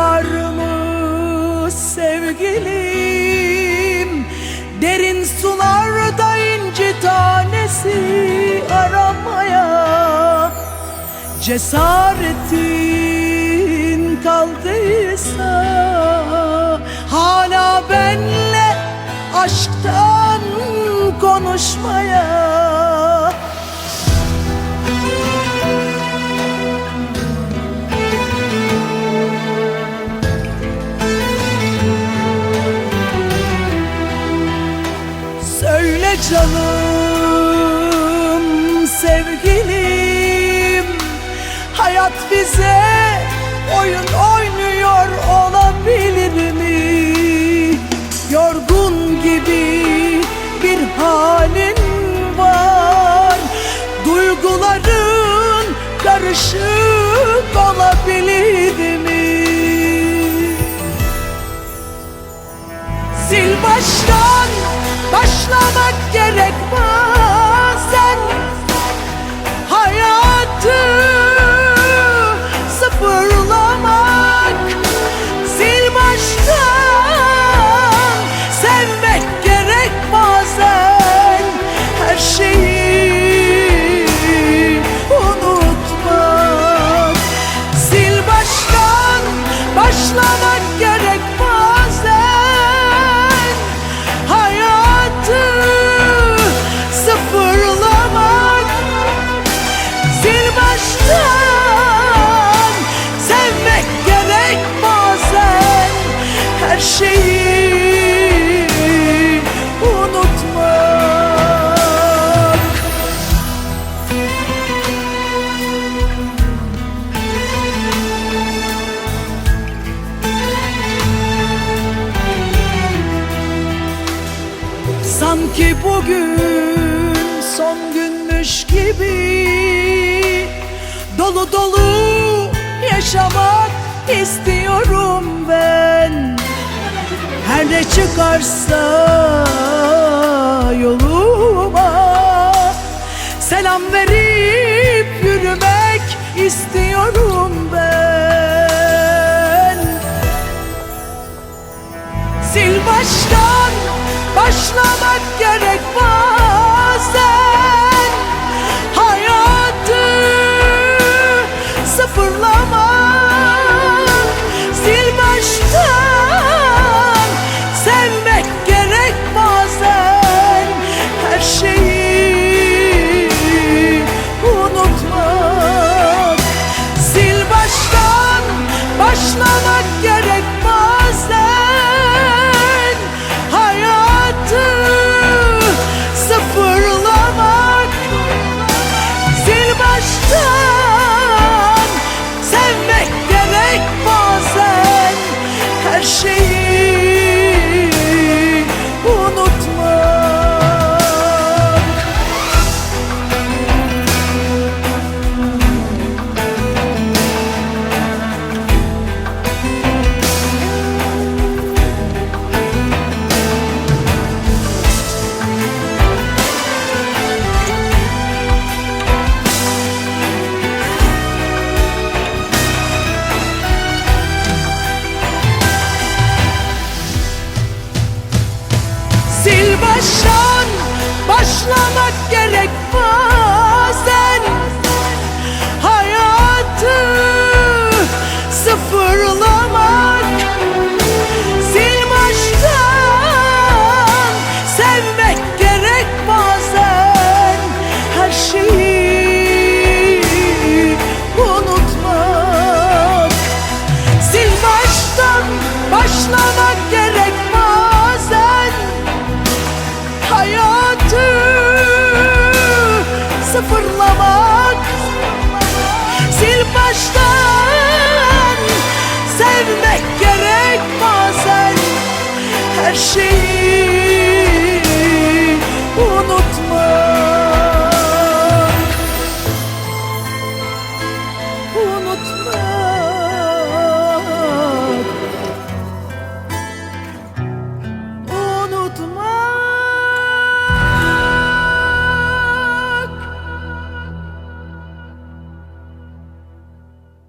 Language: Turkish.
varmış sevgilim, derin sularda inci tanesi aramaya. Cesaretin kaldıysa hala benle aşktan konuşmaya. Söyle canım sevgilim, hayat bize oyun oynuyor olabilir mi? Yorgun gibi bir halin var, duyguların karışık olabilir mi? Sil baştan başlamak gerek bazen, hayatı sıfırlamak. Sil baştan sevmek gerek bazen, her şeyi unutmak. Sil baştan başlamak gerek bazen, hayatı sıfırlamak. Sil baştan sevmek gerek bazen, her şeyi unutmak. Sanki bugün son günmüş gibi dolu dolu yaşamak istiyorum ben. Her ne çıkarsa yoluma selam verip yürümek istiyorum ben. Sil baştan başlamak gerek bazen, hayatı sıfırlamak. Sil baştan sevmek gerek bazen, her şeyi unutmak. Sil baştan başlamak gerek bazen, hayatı sıfırlamak. Sil baştan sevmek gerek bazen, her şeyi unutmak. Sil baştan başlamak gerek bazen, hayatı sıfırlamak. Sil baştan sevmek gerek bazen, her şeyi unutmak. Sil baştan başlamak gerek bazen, hayatı sıfırlamak. Sil baştan sevmek gerek bazen, her şeyi unutmak.